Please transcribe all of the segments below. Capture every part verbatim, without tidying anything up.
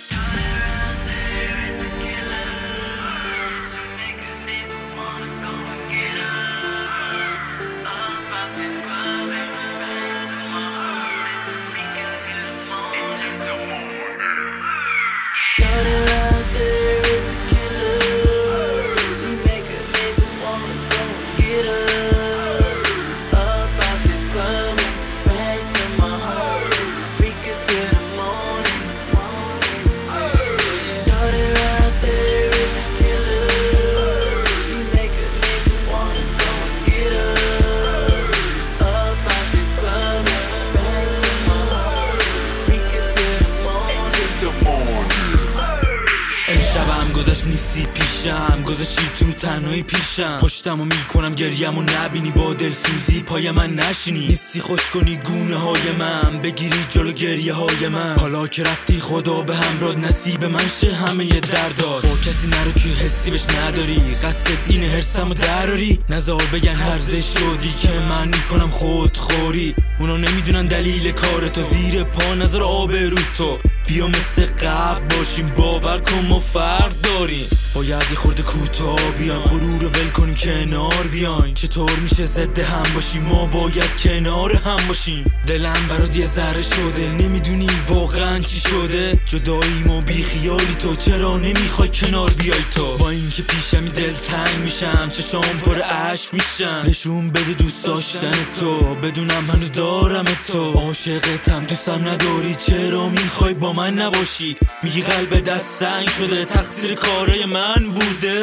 امشبم گذشت نیستی پیشم، گذاشتی تو تنهایی پیشم، پشتمو میکنم گریم و نبینی، با دلسوزی پای من نشینی، نیستی خوش کنی گونه های من، بگیری جلو گریه های من. حالا که رفتی خدا به همراه، نصیب من شه همه ی دردار، با کسی نرو که حسی بهش نداری، قصد اینه هرسمو دراری، نزار بگن هرزه شدی که من میکنم خودخوری، اونا نمیدونن دلیل کار تو، زیر پا نظر آبرو تو، بیا مثل قبل باشیم، باور کن ما فرق داریم، باید یه خورده کوتاه بیایم، غرور رو ول کنیم کنار بیایم، چطور میشه ضد هم باشیم، ما باید کنار هم باشیم. دلم برات یه ذره شده، نمیدونی واقعا چی شده، جداییم و بی خیالی تو، چرا نمیخوای کنار بیای تو، با اینکه پیشمی دل تنگ میشم، چشام پر اشک میشم، نشون بده دوست داشتن تو، بدونم هنوز دارم تو، عاشقتم دوستم نداری، چرا میخوای با من نباشی، میگی قلب دست سنگ شده، تقصیر کارای من بوده.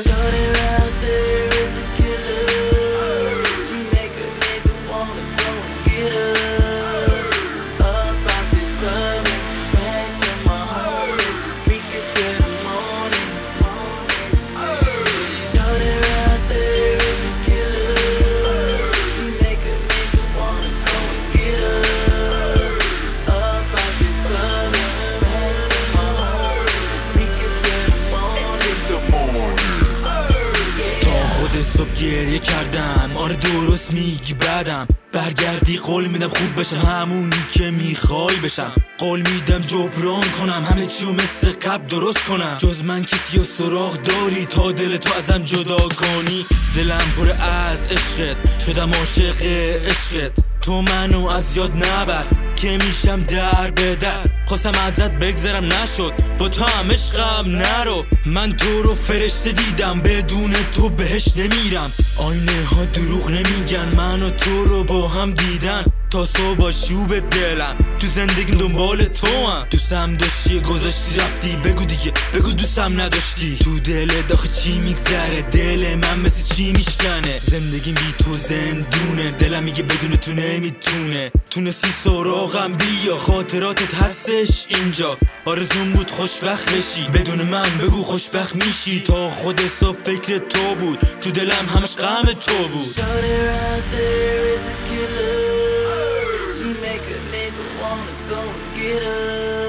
صبح گریه کردم، آره درست میگی بدم، برگردی قول میدم خوب بشم، همونی که میخوای بشم، قول میدم جبران کنم، همه چیو مثل قبل درست کنم، جز من کسی و سراغ داری تا دل تو ازم جدا کنی، دلم پر از عشقت، شدم عاشق عشقت، تو منو از یاد نبر که میشم در به در، خواستم ازت بگذرم نشد، با تو هم عشقم نرو، من تو رو فرشته دیدم، بدون تو بهش نمیرم، آینه ها دروغ نمیگن، من و تو رو با هم دیدن، تا صبح باشی و به دلم، تو زندگیم دنبال تو هم، دوستم داشتی گذاشتی رفتی، بگو دیگه بگو دوستم نداشتی، تو دلت آخه چی میگذره، دل من مثل چی میشکنه، زندگیم بی تو زندونه، دلم میگه بدون تو نمیتونه، تونستی سراغم بیا، خاطراتت هستش اینجا، آرزوم بود خوشبخت بشی، بدون من بگو خوشبخت میشی، تا خود حساب فکر تو بود، تو دلم همش غم تو بود. She make a nigga wanna go and get her.